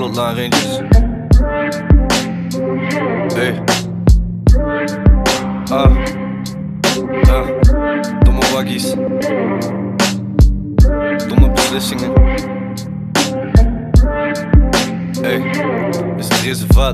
Slotlaan Rangers. Hey. Domme waggies. Domme beslissingen. Hey, is het reservaat.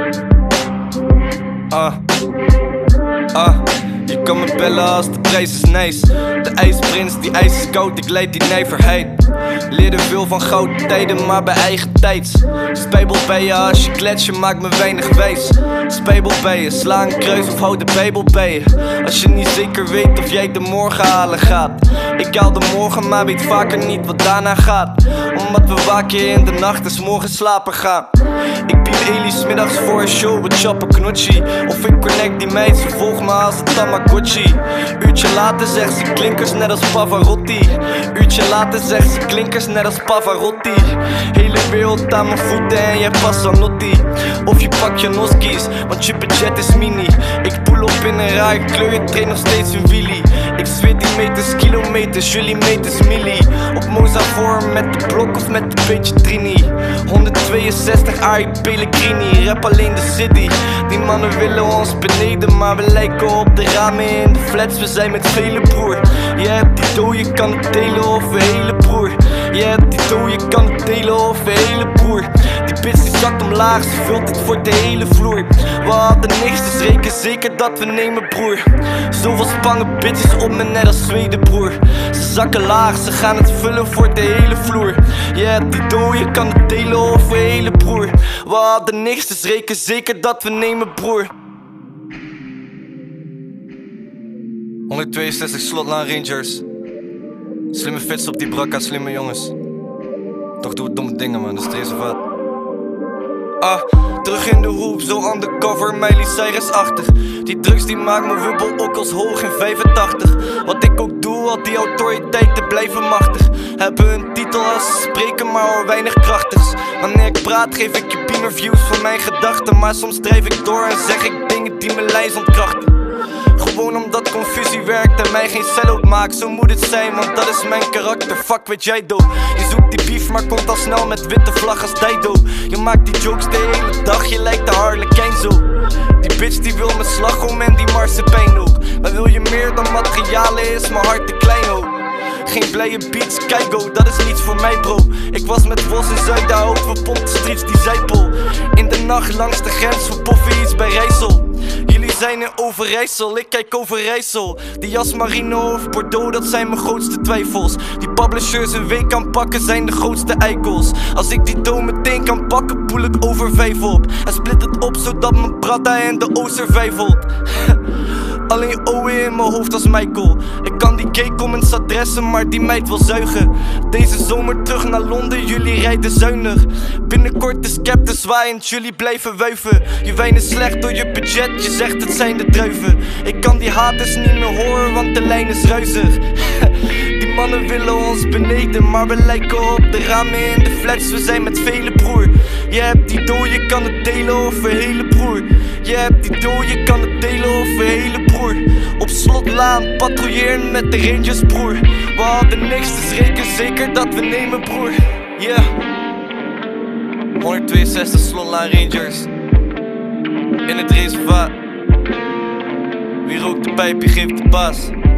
Je kan me bellen als de prijs is nice. De ijsprins, die ijs is koud, ik leid die nijverheid. Leerde veel van gouden tijden, maar bij eigen tijds. Spijbel bij je als je klets, je maakt me weinig wijs. Spijbel bij je, sla een kruis of hou de bijbel bij je. Als je niet zeker weet of jij de morgen halen gaat. Ik haal de morgen, maar weet vaker niet wat daarna gaat. Omdat we waken in de nacht, dus morgen slapen gaan. Ik bied Eli 's middags voor een show, we chappen knotje. Of ik connect die meid, ze volgt me als een Tamagotchi. Uurtje later zegt ze klinkers net als Pavarotti. Uurtje later zegt ze klinkers net als Pavarotti. Hele wereld aan mijn voeten en jij past aan Notti. Of je pakt je noskies, want je budget is mini. Ik pull op in een rare kleur, ik train nog steeds een wheelie. Ik zweer die meters, kilometers, jullie meters milli. Op Mozart met de blok of met een beetje trini. 162 AI Pellegrini, rap alleen de city. Die mannen willen ons beneden, maar we lijken op de ramen in de flats. We zijn met vele broer. Je hebt die dough, je kan het delen of een hele broer. Je hebt die dough, je kan het delen of een hele broer. Die bitch die zakt omlaag, ze vult het voor de hele vloer. We hadden niks, dus reken zeker dat we nemen broer. Zoveel spangen bitches op me net als Zweden broer. Ze zakken laag, ze gaan het vullen voor de hele vloer. Je hebt die dough, je kan het delen of een hele broer. We hadden niks, dus reken zeker dat we nemen broer. 162 Slotlaan Rangers. Slimme fits op die brakka, slimme jongens. Toch doen we domme dingen man, dat is deze vaat. Terug in de hoek, zo undercover, Miley Cyrus-achtig. Die drugs die maakt me wubbel ook als hoog in 85. Wat ik ook doe, al die autoriteiten blijven machtig. Hebben een titel als ze spreken, maar hoor weinig krachtigs. Wanneer ik praat, geef ik je beamerviews van mijn gedachten. Maar soms drijf ik door en zeg ik dingen die mijn lijst ontkrachten. Gewoon omdat confusie werkt en mij geen sell-out maakt. Zo moet het zijn, want dat is mijn karakter. Fuck wat jij doet. Je zoekt die beef, maar komt al snel met witte vlag als Dido. Je maakt die jokes de hele dag, je lijkt de Harlekijn zo. Die bitch die wil mijn slagroom en die marsepein ook. Maar wil je meer dan materialen, is mijn hart te klein ook. Geen blije beats, keigo, dat is niets voor mij bro. Ik was met Vos in Zuiderhout, we pompten streets die zijpel. In de nacht langs de grens, we poffen iets bij Rijssel. Jullie zijn in Overijssel, ik kijk Overijssel. Die jas Marino of Bordeaux, dat zijn mijn grootste twijfels. Die publishers een week kan pakken, zijn de grootste eikels. Als ik die dough meteen kan pakken, poel ik over 5 op. En split het op, zodat mijn Prada en de O survivalt. Alleen Owen in mijn hoofd als Michael. Ik kan die gay comments adressen, maar die meid wil zuigen. Deze zomer terug naar Londen, jullie rijden zuinig. Binnenkort is Captain zwaaiend, jullie blijven wuiven. Je wijn is slecht door je budget, je zegt het zijn de druiven. Ik kan die haters niet meer horen, want de lijn is ruizig. Die mannen willen ons beneden, maar we lijken op de ramen in de flats. We zijn met vele broer. Je hebt die dough, je kan het delen of een hele broer. Je hebt die dough, je kan het delen of een hele broer. Op Slotlaan, patrouilleren met de Rangers broer. We hadden niks, dus reken zeker dat we nemen broer. Yeah. 162 Slotlaan Rangers. In het reservaat. Wie rookt de pijp, je geeft de baas.